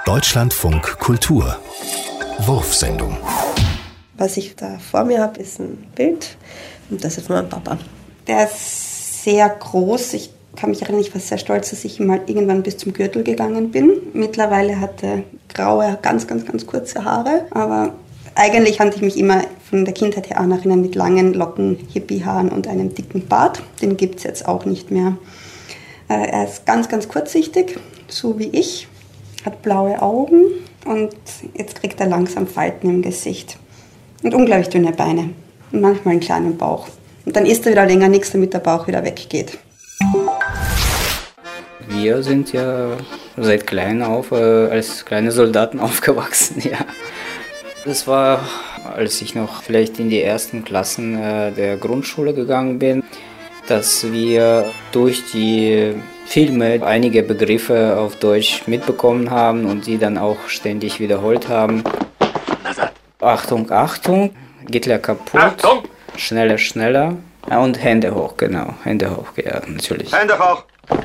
Deutschlandfunk Kultur Wurfsendung. Was ich da vor mir habe, ist ein Bild und das ist von meinem Papa. Der ist sehr groß. Ich kann mich erinnern, ich war sehr stolz, dass ich mal irgendwann bis zum Gürtel gegangen bin. Mittlerweile hat er graue, ganz kurze Haare, aber eigentlich fand ich mich immer von der Kindheit her an erinnern mit langen Locken, Hippiehaaren und einem dicken Bart. Den gibt es jetzt auch nicht mehr. Er ist ganz kurzsichtig, so wie ich, hat blaue Augen und jetzt kriegt er langsam Falten im Gesicht. Und unglaublich dünne Beine und manchmal einen kleinen Bauch. Und dann isst er wieder länger nichts, damit der Bauch wieder weggeht. Wir sind ja seit klein auf als kleine Soldaten aufgewachsen, ja. Das war, als ich noch vielleicht in die ersten Klassen der Grundschule gegangen bin, dass wir durch die Filme einige Begriffe auf Deutsch mitbekommen haben und die dann auch ständig wiederholt haben. Achtung, Achtung, Hitler kaputt, Achtung. Schneller, schneller und Hände hoch, genau, Hände hoch, ja, natürlich. Hände hoch!